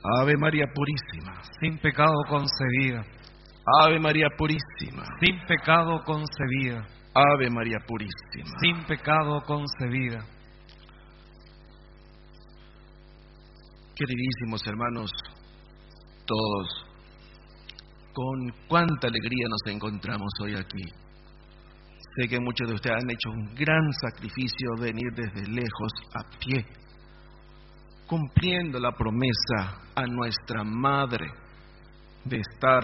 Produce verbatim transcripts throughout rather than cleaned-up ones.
Ave María Purísima, sin pecado concebida. Ave María Purísima, sin pecado concebida. Ave María Purísima, sin pecado concebida. Queridísimos hermanos, todos, con cuánta alegría nos encontramos hoy aquí. Sé que muchos de ustedes han hecho un gran sacrificio venir desde lejos a pie, cumpliendo la promesa a nuestra Madre de estar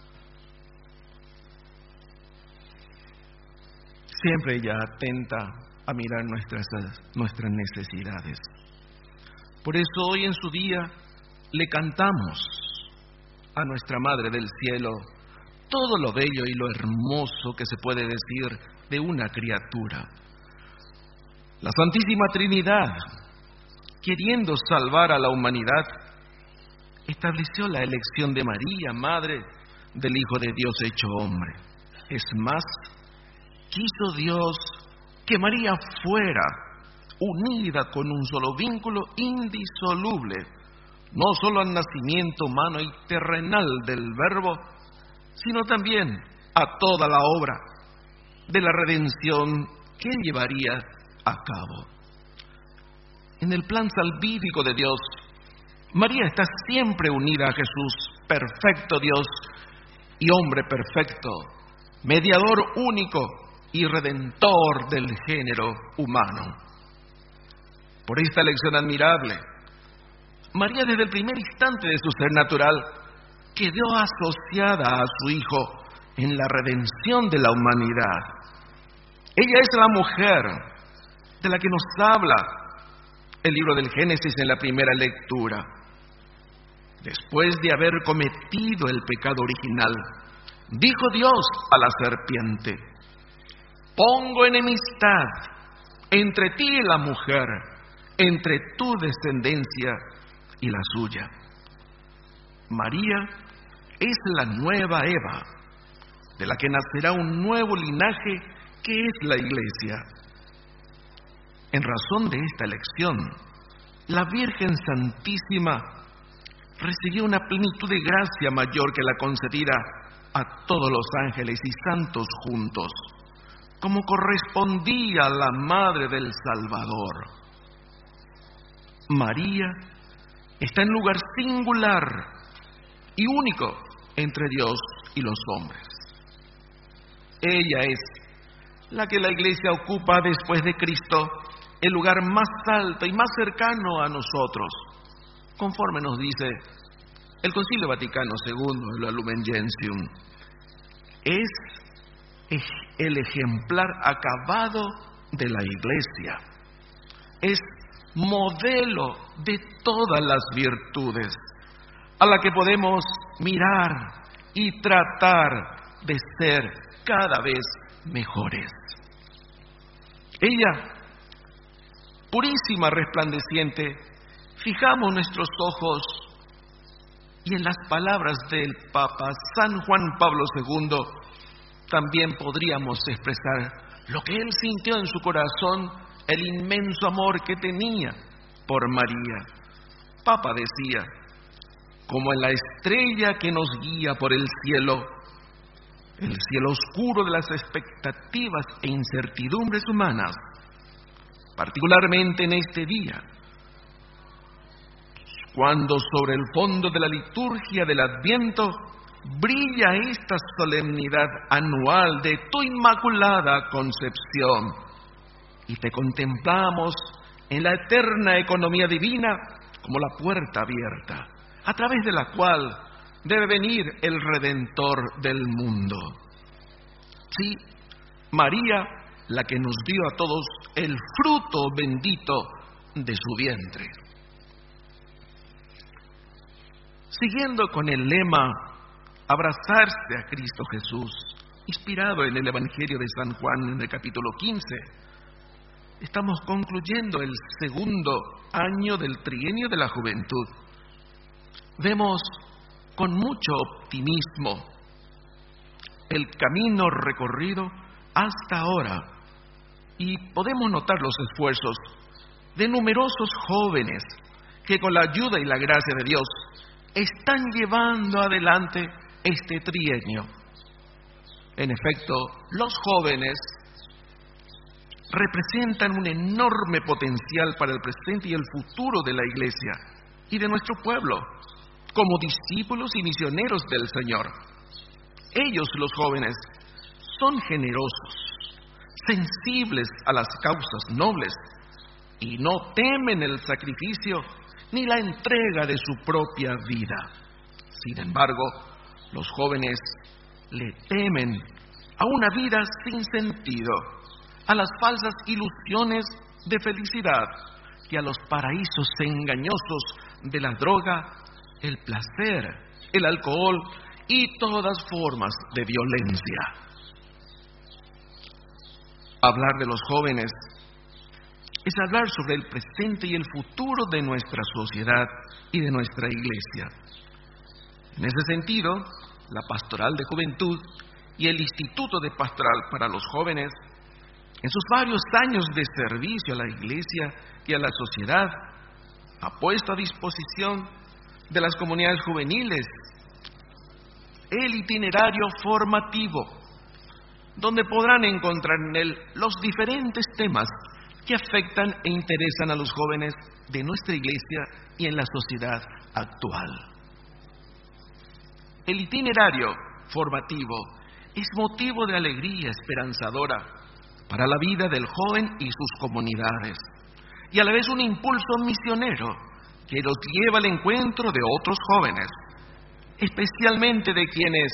siempre ella atenta a mirar nuestras, nuestras necesidades. Por eso hoy en su día le cantamos a nuestra Madre del Cielo todo lo bello y lo hermoso que se puede decir de una criatura. La Santísima Trinidad, queriendo salvar a la humanidad, estableció la elección de María, Madre del Hijo de Dios hecho hombre. Es más, quiso Dios que María fuera unida con un solo vínculo indisoluble, no solo al nacimiento humano y terrenal del Verbo, sino también a toda la obra de la redención que él llevaría a cabo. En el plan salvífico de Dios, María está siempre unida a Jesús, perfecto Dios y hombre perfecto, mediador único y redentor del género humano. Por esta elección admirable, María desde el primer instante de su ser natural quedó asociada a su Hijo en la redención de la humanidad. Ella es la mujer de la que nos habla el libro del Génesis en la primera lectura. Después de haber cometido el pecado original, dijo Dios a la serpiente: pongo enemistad entre ti y la mujer, entre tu descendencia y la suya. María es la nueva Eva, de la que nacerá un nuevo linaje que es la Iglesia. En razón de esta elección, la Virgen Santísima recibió una plenitud de gracia mayor que la concedida a todos los ángeles y santos juntos, como correspondía a la Madre del Salvador. María está en lugar singular y único entre Dios y los hombres. Ella es la que la Iglesia ocupa después de Cristo el lugar más alto y más cercano a nosotros, conforme nos dice el Concilio Vaticano segundo, el Lumen Gentium. Es el ejemplar acabado de la Iglesia. Es modelo de todas las virtudes, a la que podemos mirar y tratar de ser cada vez mejores. Ella, purísima, resplandeciente, fijamos nuestros ojos y en las palabras del Papa San Juan Pablo segundo también podríamos expresar lo que él sintió en su corazón, el inmenso amor que tenía por María. Papa decía: como en la estrella que nos guía por el cielo, el cielo oscuro de las expectativas e incertidumbres humanas, particularmente en este día, cuando sobre el fondo de la liturgia del Adviento brilla esta solemnidad anual de tu Inmaculada Concepción, y te contemplamos en la eterna economía divina como la puerta abierta, a través de la cual debe venir el Redentor del mundo. Sí, María, la que nos dio a todos el fruto bendito de su vientre. Siguiendo con el lema abrazarse a Cristo Jesús, inspirado en el Evangelio de San Juan en el capítulo quince, estamos concluyendo el segundo año del trienio de la juventud. Vemos con mucho optimismo el camino recorrido hasta ahora y podemos notar los esfuerzos de numerosos jóvenes que con la ayuda y la gracia de Dios están llevando adelante este trienio. En efecto, los jóvenes representan un enorme potencial para el presente y el futuro de la Iglesia y de nuestro pueblo, como discípulos y misioneros del Señor. Ellos, los jóvenes, son generosos, sensibles a las causas nobles y no temen el sacrificio ni la entrega de su propia vida. Sin embargo, los jóvenes le temen a una vida sin sentido, a las falsas ilusiones de felicidad y a los paraísos engañosos de la droga, el placer, el alcohol y todas formas de violencia. Hablar de los jóvenes es hablar sobre el presente y el futuro de nuestra sociedad y de nuestra iglesia. En ese sentido, la Pastoral de Juventud y el Instituto de Pastoral para los Jóvenes, en sus varios años de servicio a la iglesia y a la sociedad, ha puesto a disposición de las comunidades juveniles el itinerario formativo, donde podrán encontrar en él los diferentes temas que afectan e interesan a los jóvenes de nuestra iglesia y en la sociedad actual. El itinerario formativo es motivo de alegría esperanzadora para la vida del joven y sus comunidades, y a la vez un impulso misionero que los lleva al encuentro de otros jóvenes, especialmente de quienes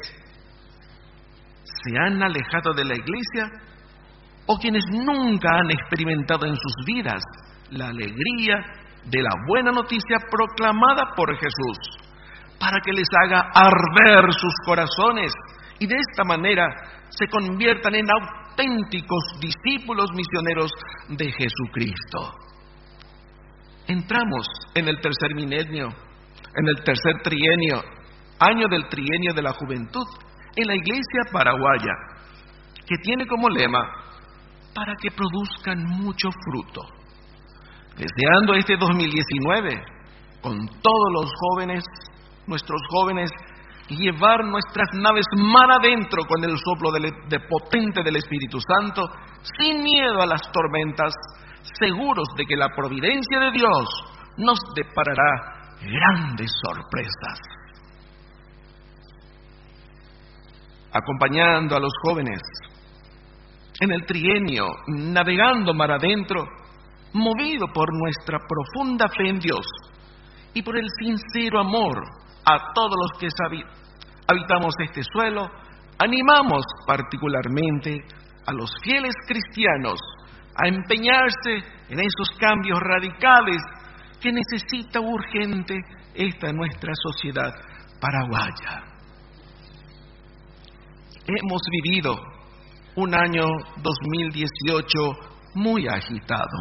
se han alejado de la iglesia o quienes nunca han experimentado en sus vidas la alegría de la buena noticia proclamada por Jesús, para que les haga arder sus corazones y de esta manera se conviertan en auténticos discípulos misioneros de Jesucristo. Entramos en el tercer milenio, en el tercer trienio, año del trienio de la juventud, en la iglesia paraguaya, que tiene como lema, para que produzcan mucho fruto. Deseando este dos mil diecinueve, con todos los jóvenes, nuestros jóvenes, llevar nuestras naves mar adentro con el soplo de, de potente del Espíritu Santo, sin miedo a las tormentas, seguros de que la providencia de Dios nos deparará grandes sorpresas. Acompañando a los jóvenes en el trienio, navegando mar adentro, movido por nuestra profunda fe en Dios y por el sincero amor a todos los que habitamos este suelo, animamos particularmente a los fieles cristianos a empeñarse en esos cambios radicales que necesita urgente esta nuestra sociedad paraguaya. Hemos vivido un año dos mil dieciocho muy agitado.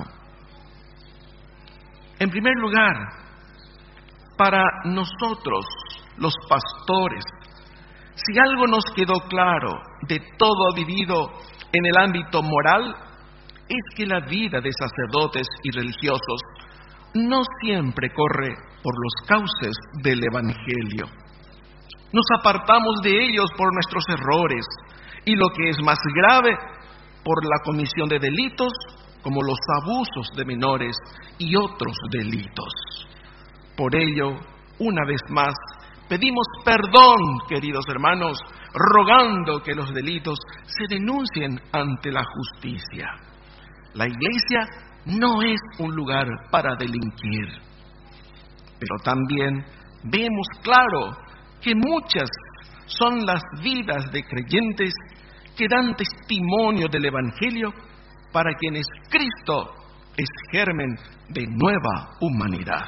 En primer lugar, para nosotros, los pastores, si algo nos quedó claro de todo vivido en el ámbito moral, es que la vida de sacerdotes y religiosos no siempre corre por los cauces del Evangelio. Nos apartamos de ellos por nuestros errores y, lo que es más grave, por la comisión de delitos como los abusos de menores y otros delitos. Por ello, una vez más, pedimos perdón, queridos hermanos, rogando que los delitos se denuncien ante la justicia. La iglesia no es un lugar para delinquir, pero también vemos claro que muchas son las vidas de creyentes que dan testimonio del Evangelio, para quienes Cristo es germen de nueva humanidad.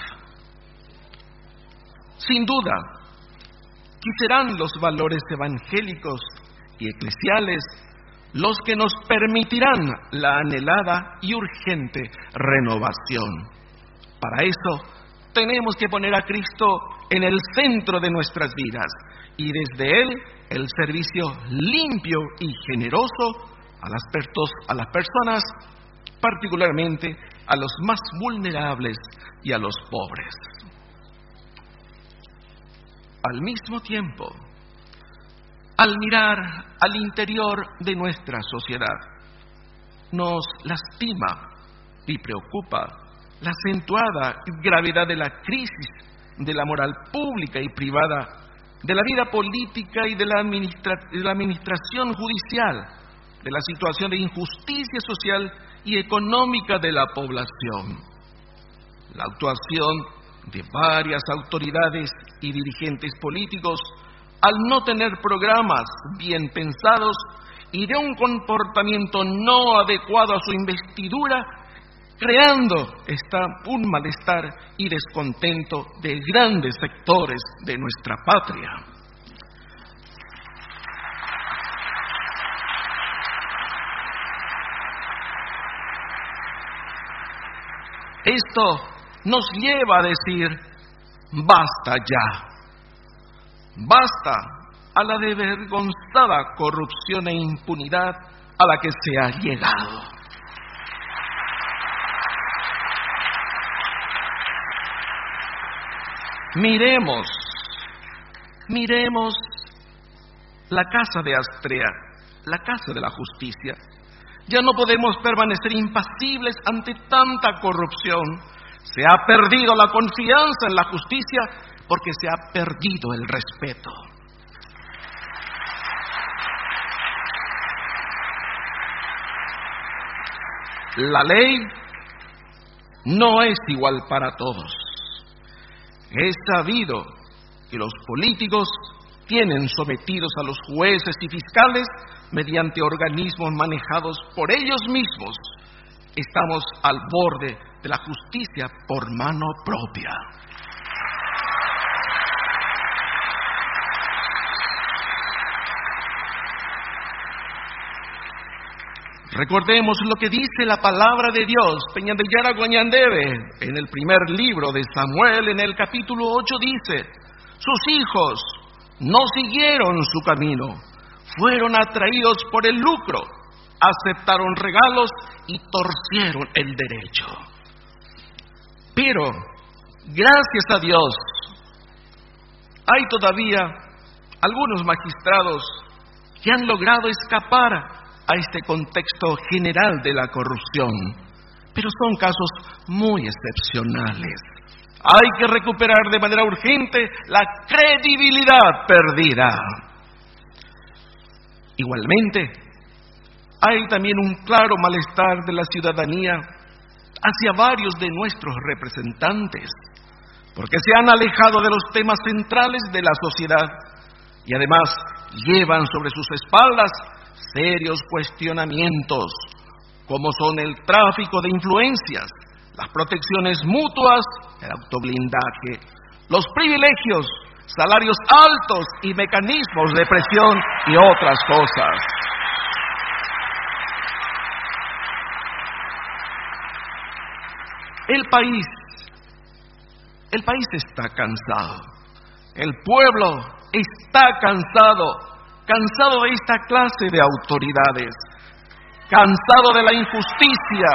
Sin duda, que serán los valores evangélicos y eclesiales los que nos permitirán la anhelada y urgente renovación. Para eso, tenemos que poner a Cristo en el centro de nuestras vidas y desde Él el servicio limpio y generoso a las, pertos, a las personas, particularmente a los más vulnerables y a los pobres. al mismo tiempo, al mirar al interior de nuestra sociedad, nos lastima y preocupa la acentuada gravedad de la crisis de la moral pública y privada, de la vida política y de la, administra- de la administración judicial, de la situación de injusticia social y económica de la población. La actuación de varias autoridades y dirigentes políticos, al no tener programas bien pensados y de un comportamiento no adecuado a su investidura, creando está un malestar y descontento de grandes sectores de nuestra patria. Esto nos lleva a decir, basta ya, basta a la desvergonzada corrupción e impunidad a la que se ha llegado. Miremos, miremos la casa de Astrea, la casa de la justicia. Ya no podemos permanecer impasibles ante tanta corrupción. Se ha perdido la confianza en la justicia porque se ha perdido el respeto. La ley no es igual para todos. Es sabido que los políticos tienen sometidos a los jueces y fiscales mediante organismos manejados por ellos mismos. Estamos al borde de la justicia por mano propia. Recordemos lo que dice la palabra de Dios, Peñandeyara Guañandebe, en el primer libro de Samuel, en el capítulo ocho, dice: sus hijos no siguieron su camino, fueron atraídos por el lucro, aceptaron regalos y torcieron el derecho. Pero, gracias a Dios, hay todavía algunos magistrados que han logrado escapar a este contexto general de la corrupción, pero son casos muy excepcionales. Hay que recuperar de manera urgente la credibilidad perdida. Igualmente, hay también un claro malestar de la ciudadanía hacia varios de nuestros representantes, porque se han alejado de los temas centrales de la sociedad y además llevan sobre sus espaldas serios cuestionamientos, como son el tráfico de influencias, las protecciones mutuas, el autoblindaje, los privilegios, salarios altos y mecanismos de presión y otras cosas. El país, el país está cansado, el pueblo está cansado, cansado de esta clase de autoridades, cansado de la injusticia,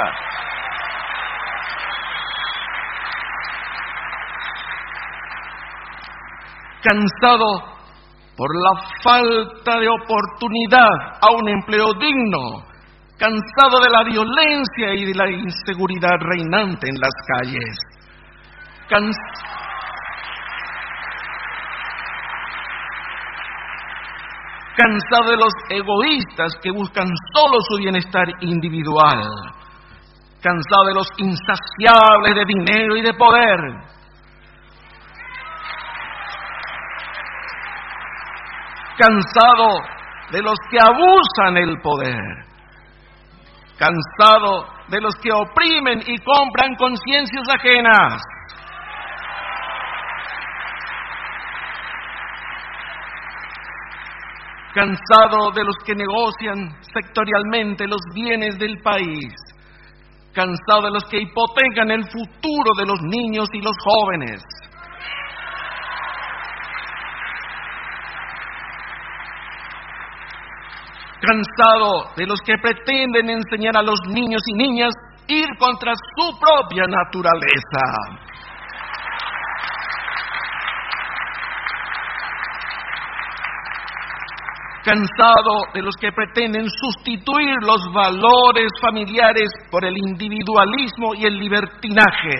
cansado por la falta de oportunidad a un empleo digno, cansado de la violencia y de la inseguridad reinante en las calles, Cans- cansado de los egoístas que buscan solo su bienestar individual, cansado de los insaciables de dinero y de poder, cansado de los que abusan el poder, cansado de los que oprimen y compran conciencias ajenas, cansado de los que negocian sectorialmente los bienes del país, cansado de los que hipotecan el futuro de los niños y los jóvenes, cansado de los que pretenden enseñar a los niños y niñas a ir contra su propia naturaleza. cansado de los que pretenden sustituir los valores familiares por el individualismo y el libertinaje,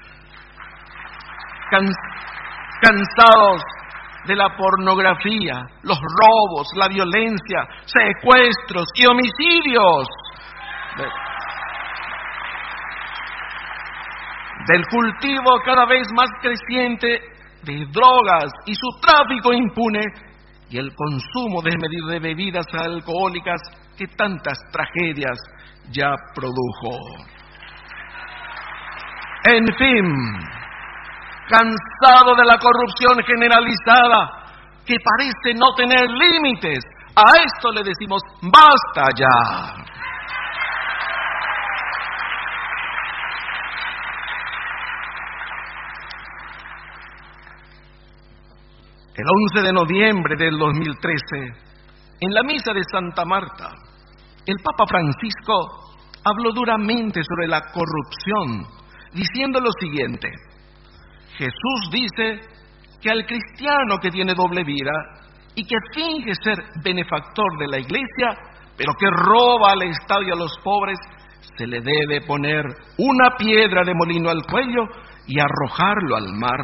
Cans- cansados de la pornografía, los robos, la violencia, secuestros y homicidios, del cultivo cada vez más creciente de drogas y su tráfico impune, y el consumo desmedido de bebidas alcohólicas que tantas tragedias ya produjo. En fin, cansado de la corrupción generalizada que parece no tener límites, a esto le decimos ¡basta ya! El once de noviembre del dos mil trece, en la misa de Santa Marta, el Papa Francisco habló duramente sobre la corrupción, diciendo lo siguiente: Jesús dice que al cristiano que tiene doble vida y que finge ser benefactor de la iglesia, pero que roba al Estado y a los pobres, se le debe poner una piedra de molino al cuello y arrojarlo al mar.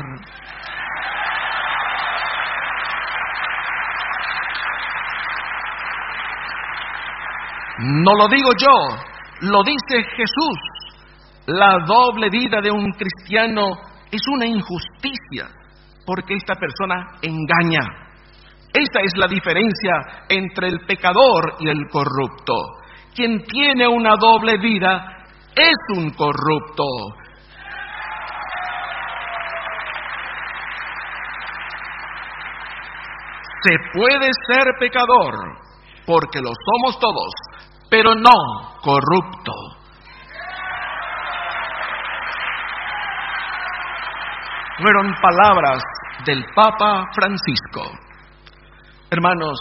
No lo digo yo, lo dice Jesús. La doble vida de un cristiano es una injusticia, porque esta persona engaña. Esa es la diferencia entre el pecador y el corrupto. Quien tiene una doble vida es un corrupto. Se puede ser pecador, porque lo somos todos, pero no corrupto. Fueron palabras del Papa Francisco. Hermanos,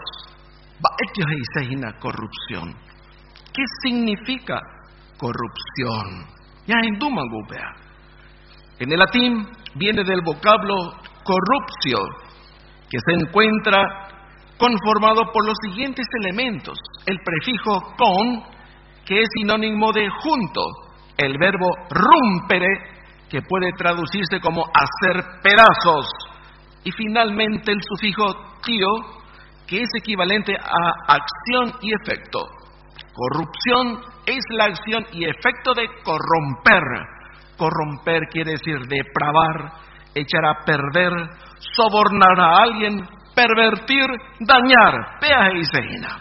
corrupción. ¿Qué significa corrupción? Ya en Dumagupea. En el latín viene del vocablo corruptio, que se encuentra conformado por los siguientes elementos: el prefijo con, que es sinónimo de junto, el verbo rumpere, que puede traducirse como hacer pedazos, y finalmente el sufijo tio, que es equivalente a acción y efecto. Corrupción es la acción y efecto de corromper. Corromper quiere decir depravar, echar a perder, sobornar a alguien, pervertir, dañar. Peaje y seina.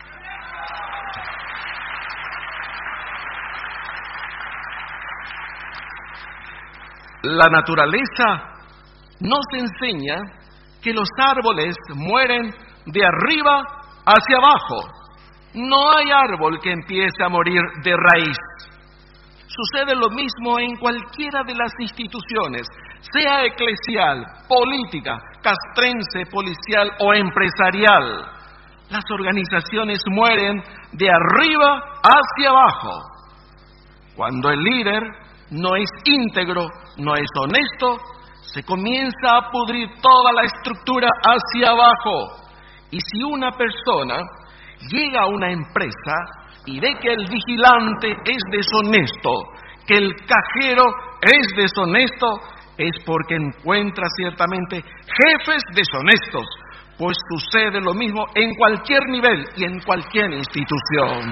La naturaleza nos enseña que los árboles mueren de arriba hacia abajo. No hay árbol que empiece a morir de raíz. Sucede lo mismo en cualquiera de las instituciones, sea eclesial, política, castrense, policial o empresarial. Las organizaciones mueren de arriba hacia abajo. Cuando el líder no es íntegro, no es honesto, se comienza a pudrir toda la estructura hacia abajo. Y si una persona llega a una empresa y ve que el vigilante es deshonesto, que el cajero es deshonesto, es porque encuentra ciertamente jefes deshonestos, pues sucede lo mismo en cualquier nivel y en cualquier institución.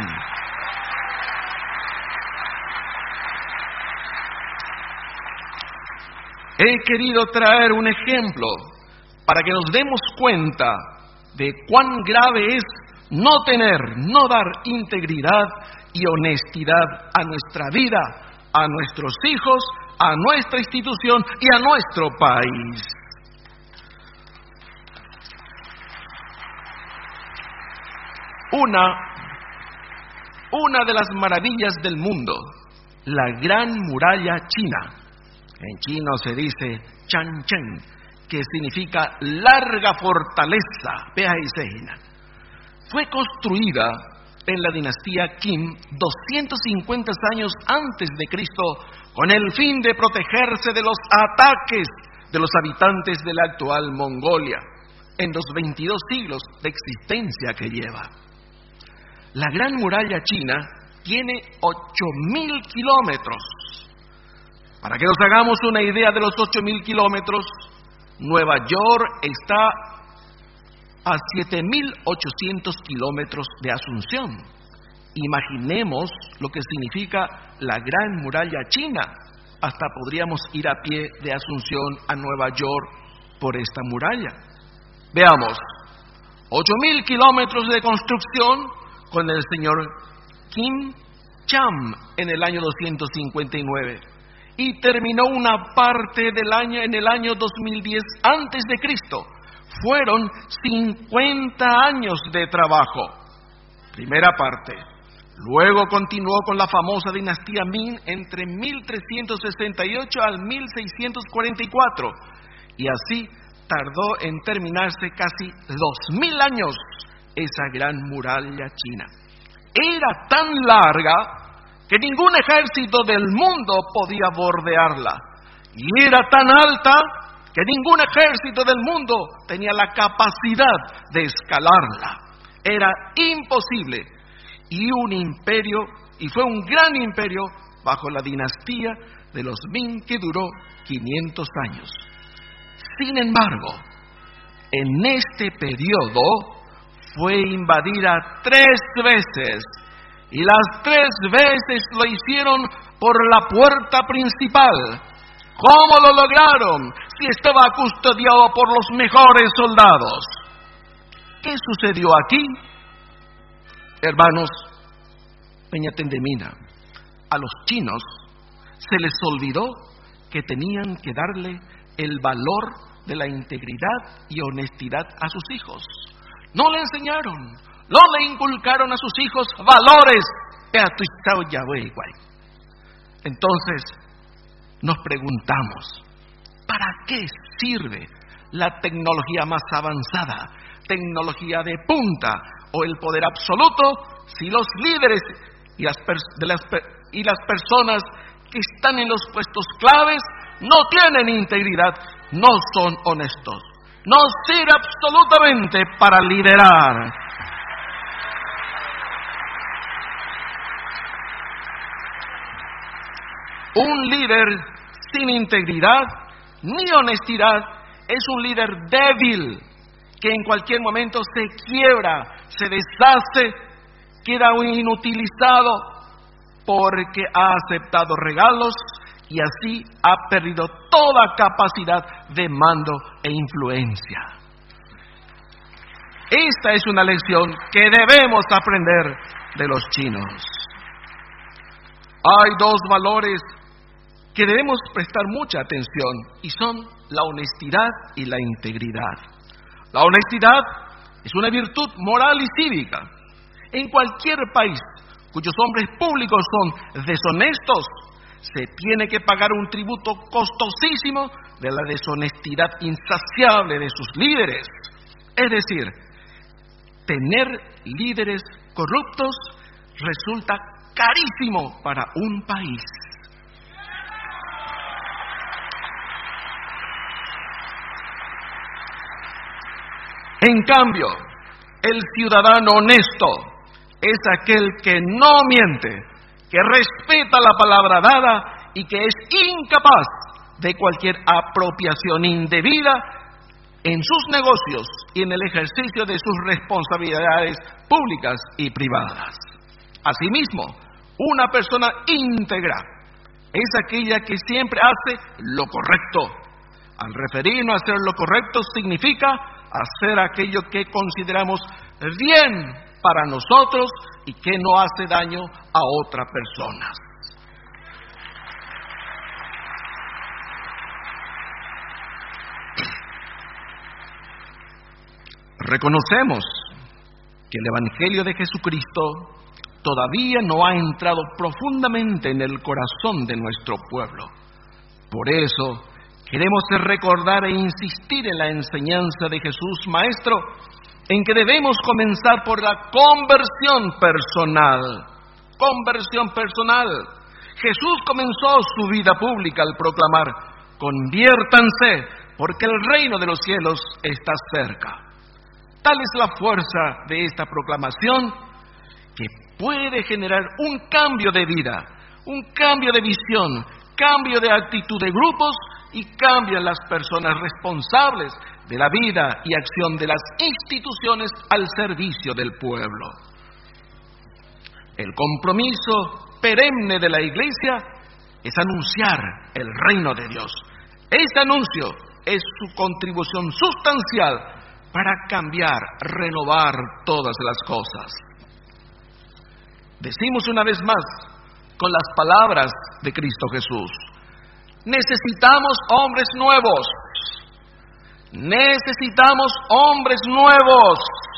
He querido traer un ejemplo para que nos demos cuenta de cuán grave es no tener, no dar integridad y honestidad a nuestra vida, a nuestros hijos, a nuestra institución y a nuestro país. Una, una de las maravillas del mundo, la Gran Muralla China. En chino se dice Changcheng, que significa larga fortaleza. Vea y seina. Fue construida en la dinastía Qin doscientos cincuenta años antes de Cristo con el fin de protegerse de los ataques de los habitantes de la actual Mongolia. en los veintidós siglos de existencia que lleva. La Gran Muralla China tiene ocho mil kilómetros. Para que nos hagamos una idea de los ocho mil kilómetros, Nueva York está a siete mil ochocientos kilómetros de Asunción. Imaginemos lo que significa la Gran Muralla China. Hasta podríamos ir a pie de Asunción a Nueva York por esta muralla. Veamos, ocho mil kilómetros de construcción con el señor Kim Cham en el año doscientos cincuenta y nueve y terminó una parte del año en el año dos mil diez antes de Cristo. Fueron cincuenta años de trabajo. Primera parte. Luego continuó con la famosa dinastía Ming entre mil trescientos sesenta y ocho al mil seiscientos cuarenta y cuatro y así tardó en terminarse casi dos mil años esa gran muralla china. Era tan larga que ningún ejército del mundo podía bordearla y era tan alta que ningún ejército del mundo tenía la capacidad de escalarla. Era imposible. Y un imperio, y fue un gran imperio bajo la dinastía de los Ming que duró quinientos años. Sin embargo, en este periodo fue invadida tres veces, y las tres veces lo hicieron por la puerta principal. ¿Cómo lo lograron? Si estaba custodiado por los mejores soldados. ¿Qué sucedió aquí? Hermanos, Peñatendemina, a los chinos se les olvidó que tenían que darle el valor de la integridad y honestidad a sus hijos. No le enseñaron, no le inculcaron a sus hijos valores. Entonces, nos preguntamos, ¿para qué sirve la tecnología más avanzada, tecnología de punta o el poder absoluto, si los líderes y las, de las, y las personas que están en los puestos claves no tienen integridad, no son honestos? No sirve absolutamente para liderar. Un líder sin integridad ni honestidad es un líder débil, que en cualquier momento se quiebra, se deshace, queda inutilizado porque ha aceptado regalos y así ha perdido toda capacidad de mando e influencia. Esta es una lección que debemos aprender de los chinos. Hay dos valores que debemos prestar mucha atención y son la honestidad y la integridad. La honestidad es una virtud moral y cívica. En cualquier país cuyos hombres públicos son deshonestos, se tiene que pagar un tributo costosísimo de la deshonestidad insaciable de sus líderes. Es decir, tener líderes corruptos resulta carísimo para un país. En cambio, el ciudadano honesto es aquel que no miente, que respeta la palabra dada y que es incapaz de cualquier apropiación indebida en sus negocios y en el ejercicio de sus responsabilidades públicas y privadas. Asimismo, una persona íntegra es aquella que siempre hace lo correcto. Al referirnos a hacer lo correcto significa hacer aquello que consideramos bien para nosotros y que no hace daño a otra persona. Reconocemos que el Evangelio de Jesucristo todavía no ha entrado profundamente en el corazón de nuestro pueblo. Por eso, queremos recordar e insistir en la enseñanza de Jesús Maestro, en que debemos comenzar por la conversión personal. Conversión personal. Jesús comenzó su vida pública al proclamar: conviértanse, porque el reino de los cielos está cerca. Tal es la fuerza de esta proclamación que puede generar un cambio de vida, un cambio de visión, cambio de actitud de grupos y cambio en las personas responsables de la vida y acción de las instituciones al servicio del pueblo. El compromiso perenne de la Iglesia es anunciar el reino de Dios. Este anuncio es su contribución sustancial para cambiar, renovar todas las cosas. Decimos una vez más con las palabras de Cristo Jesús: necesitamos hombres nuevos. Necesitamos hombres nuevos.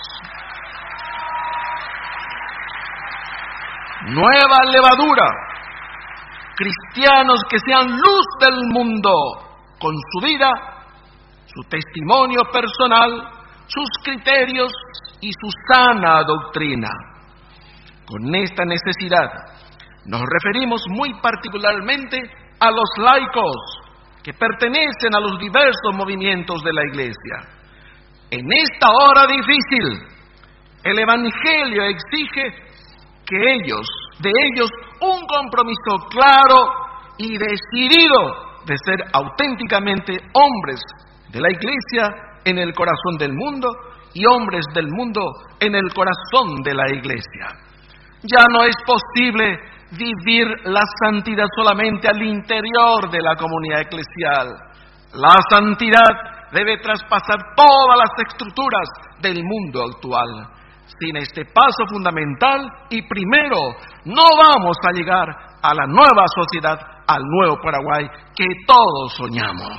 Nueva levadura. Cristianos que sean luz del mundo con su vida, su testimonio personal, sus criterios y su sana doctrina. Con esta necesidad nos referimos muy particularmente a los laicos que pertenecen a los diversos movimientos de la Iglesia. En esta hora difícil, el Evangelio exige que ellos, de ellos, un compromiso claro y decidido de ser auténticamente hombres de la Iglesia en el corazón del mundo y hombres del mundo en el corazón de la Iglesia. Ya no es posible vivir la santidad solamente al interior de la comunidad eclesial. La santidad debe traspasar todas las estructuras del mundo actual. Sin este paso fundamental y primero, no vamos a llegar a la nueva sociedad, al nuevo Paraguay que todos soñamos.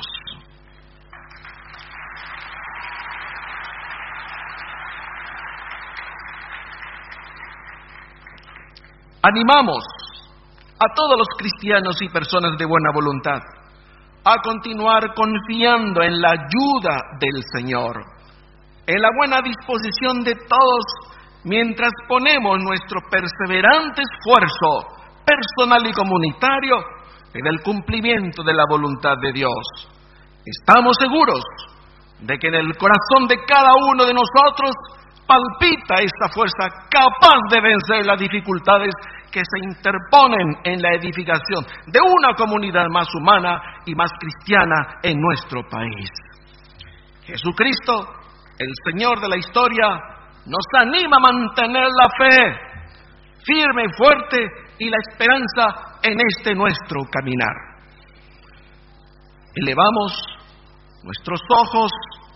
Animamos a todos los cristianos y personas de buena voluntad a continuar confiando en la ayuda del Señor, en la buena disposición de todos, mientras ponemos nuestro perseverante esfuerzo personal y comunitario en el cumplimiento de la voluntad de Dios. Estamos seguros de que en el corazón de cada uno de nosotros palpita esta fuerza capaz de vencer las dificultades que se interponen en la edificación de una comunidad más humana y más cristiana en nuestro país. Jesucristo, el Señor de la historia, nos anima a mantener la fe firme y fuerte y la esperanza en este nuestro caminar. Elevamos nuestros ojos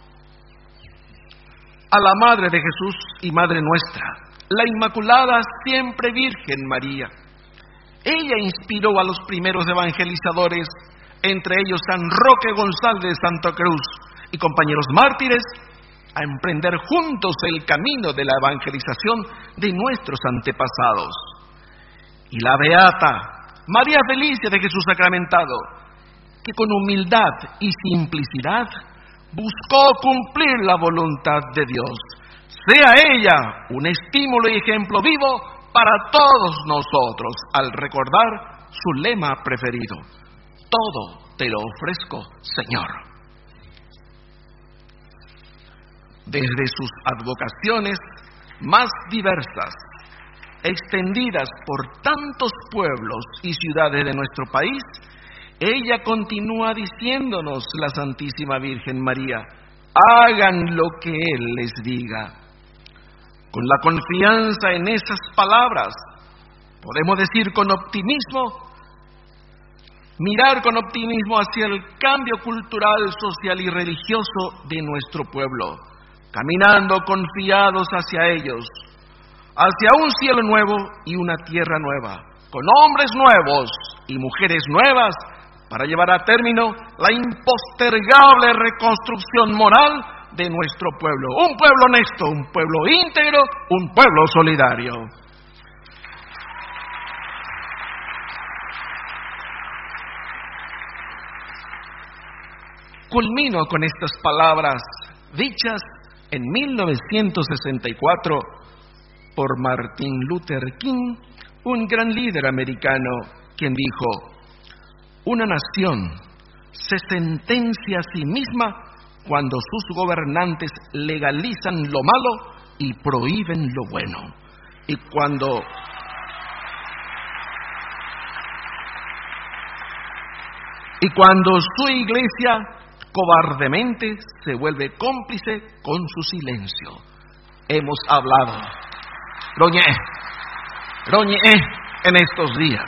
a la Madre de Jesús y Madre nuestra, la Inmaculada Siempre Virgen María. Ella inspiró a los primeros evangelizadores, entre ellos San Roque González de Santa Cruz y compañeros mártires, a emprender juntos el camino de la evangelización de nuestros antepasados. Y la beata María Felicia de Jesús Sacramentado, que con humildad y simplicidad buscó cumplir la voluntad de Dios. Sea ella un estímulo y ejemplo vivo para todos nosotros al recordar su lema preferido: todo te lo ofrezco, Señor. Desde sus advocaciones más diversas, extendidas por tantos pueblos y ciudades de nuestro país, ella continúa diciéndonos, la Santísima Virgen María: hagan lo que Él les diga. Con la confianza en esas palabras, podemos decir con optimismo, mirar con optimismo hacia el cambio cultural, social y religioso de nuestro pueblo, caminando confiados hacia ellos, hacia un cielo nuevo y una tierra nueva, con hombres nuevos y mujeres nuevas, para llevar a término la impostergable reconstrucción moral de nuestro pueblo. Un pueblo honesto, un pueblo íntegro, un pueblo solidario. Culmino con estas palabras dichas en mil novecientos sesenta y cuatro por Martin Luther King, un gran líder americano, quien dijo: una nación se sentencia a sí misma cuando sus gobernantes legalizan lo malo y prohíben lo bueno. Y cuando y cuando su iglesia cobardemente se vuelve cómplice con su silencio. Hemos hablado, roñé, roñé en estos días.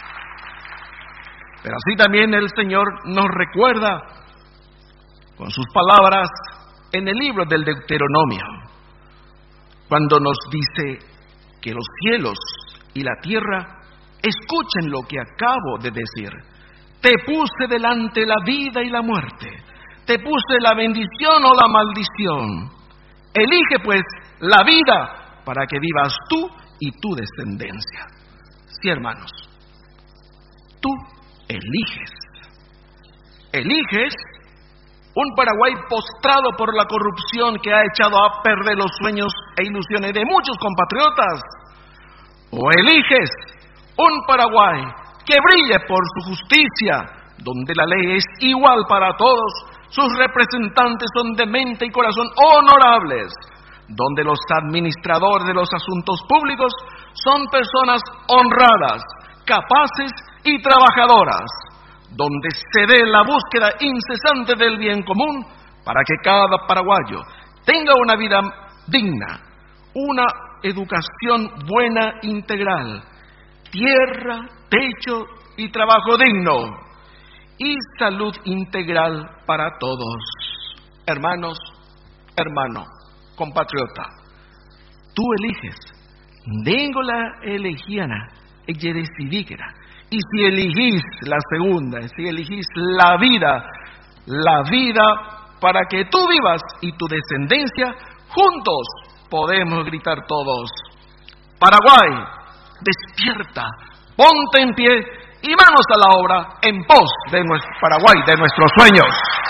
Pero así también el Señor nos recuerda con sus palabras en el libro del Deuteronomio, cuando nos dice que los cielos y la tierra escuchen lo que acabo de decir. Te puse delante la vida y la muerte, te puse la bendición o la maldición. Elige pues la vida para que vivas tú y tu descendencia. Sí, hermanos, tú eliges, eliges un Paraguay postrado por la corrupción que ha echado a perder los sueños e ilusiones de muchos compatriotas, o eliges un Paraguay que brille por su justicia, donde la ley es igual para todos, sus representantes son de mente y corazón honorables, donde los administradores de los asuntos públicos son personas honradas, capaces y trabajadoras, donde se dé la búsqueda incesante del bien común para que cada paraguayo tenga una vida digna, una educación buena integral, tierra, techo y trabajo digno, y salud integral para todos. Hermanos, hermano, compatriota, tú eliges, dengo la elegiana, ella decidíquera. Y si elegís la segunda, si elegís la vida, la vida para que tú vivas y tu descendencia, juntos podemos gritar todos: Paraguay, despierta, ponte en pie y manos a la obra en pos de nuestro Paraguay, de nuestros sueños.